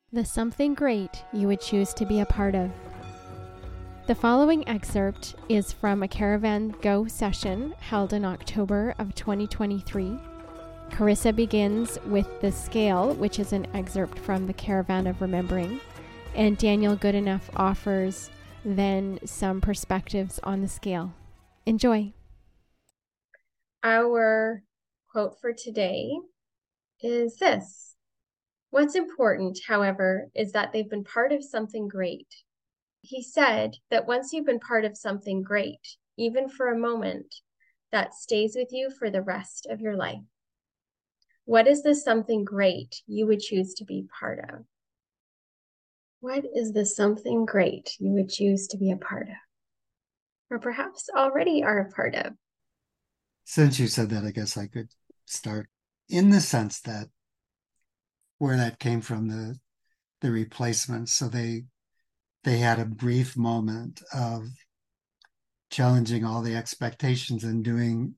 The something great you would choose to be a part of. The following excerpt is from a Caravan Go session held in October of 2023. Carissa begins with the scale, which is an excerpt from the Caravan of Remembering, and Daniel Goodenough offers then some perspectives on the scale. Enjoy. Our quote for today is this. What's important, however, is that they've been part of something great. He said that once you've been part of something great, even for a moment, that stays with you for the rest of your life. What is the something great you would choose to be part of? What is the something great you would choose to be a part of? Or perhaps already are a part of? Since you said that, I guess I could start in the sense that where that came from, the replacements. So they had a brief moment of challenging all the expectations and doing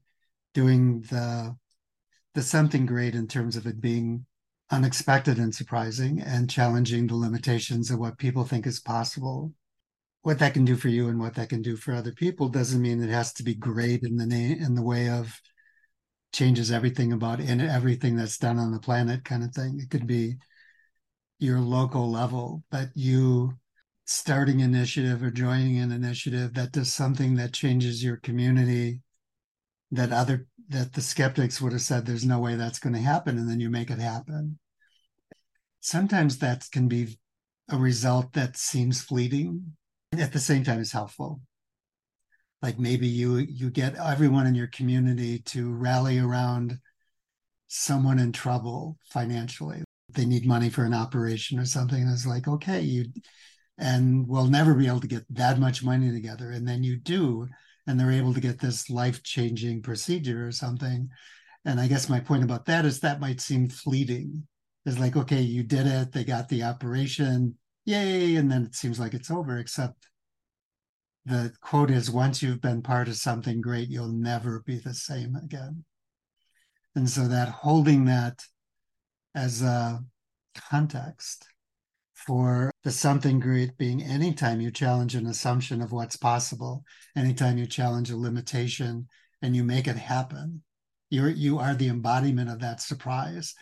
the something great in terms of it being unexpected and surprising and challenging the limitations of what people think is possible. What that can do for you and what that can do for other people doesn't mean it has to be great in the way of changes everything about in everything that's done on the planet kind of thing. It could be your local level, but you starting an initiative or joining an initiative that does something that changes your community that the skeptics would have said there's no way that's going to happen, and then you make it happen. Sometimes that can be a result that seems fleeting. At the same time, it's helpful. Like maybe you get everyone in your community to rally around someone in trouble financially. They need money for an operation or something. And it's like, okay, and we'll never be able to get that much money together. And then you do, and they're able to get this life-changing procedure or something. And I guess my point about that is that might seem fleeting. It's like, okay, you did it. They got the operation. Yay. And then it seems like it's over, except the quote is, once you've been part of something great, you'll never be the same again. And so that holding that as a context for the something great being anytime you challenge an assumption of what's possible, anytime you challenge a limitation and you make it happen, you are the embodiment of that surprise,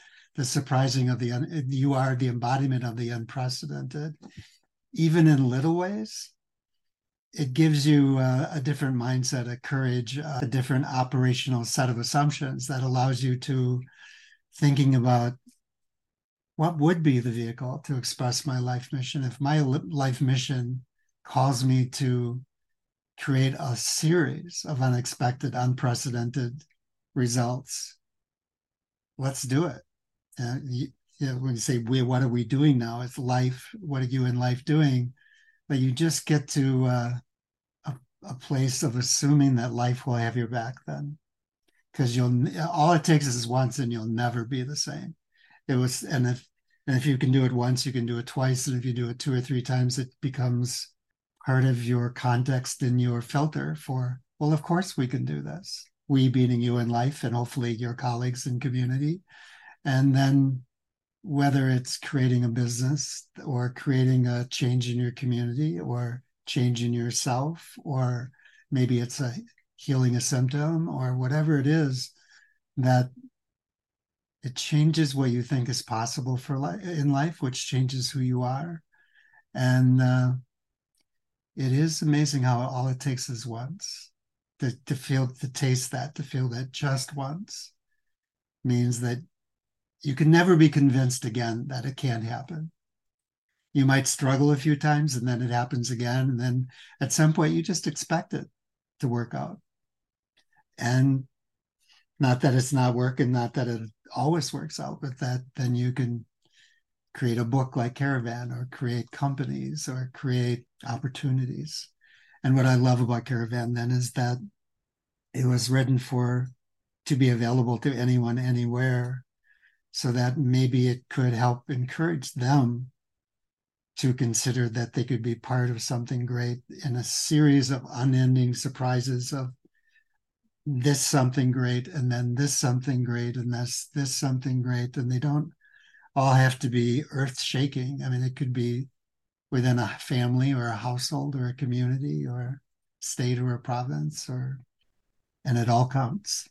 you are the embodiment of the unprecedented. Even in little ways, it gives you a different mindset, a courage, a different operational set of assumptions that allows you to thinking about what would be the vehicle to express my life mission. If my life mission calls me to create a series of unexpected, unprecedented results, let's do it. When you say, what are we doing now? It's life. What are you in life doing? But you just get to a place of assuming that life will have your back then, because all it takes is once, and you'll never be the same. And if you can do it once, you can do it twice, and if you do it 2 or 3 times, it becomes part of your context and your filter for, well, of course we can do this. We being you in life, and hopefully your colleagues and community, and then whether it's creating a business or creating a change in your community or change in yourself, or maybe it's healing a symptom or whatever it is, that it changes what you think is possible in life, which changes who you are. And it is amazing how all it takes is once to taste that, to feel that just once means that you can never be convinced again that it can't happen. You might struggle a few times, and then it happens again. And then at some point, you just expect it to work out. And not that it's not working, not that it always works out, but that then you can create a book like Caravan, or create companies, or create opportunities. And what I love about Caravan then is that it was written to be available to anyone, anywhere, so that maybe it could help encourage them to consider that they could be part of something great in a series of unending surprises of this something great, and then this something great, and this something great. And they don't all have to be earth shaking. I mean, it could be within a family or a household or a community or a state or a province, and it all counts.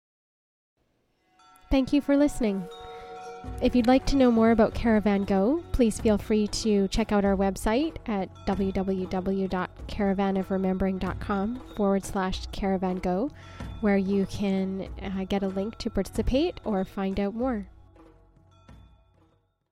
Thank you for listening. If you'd like to know more about Caravan Go, please feel free to check out our website at www.caravanofremembering.com/caravan go, where you can get a link to participate or find out more.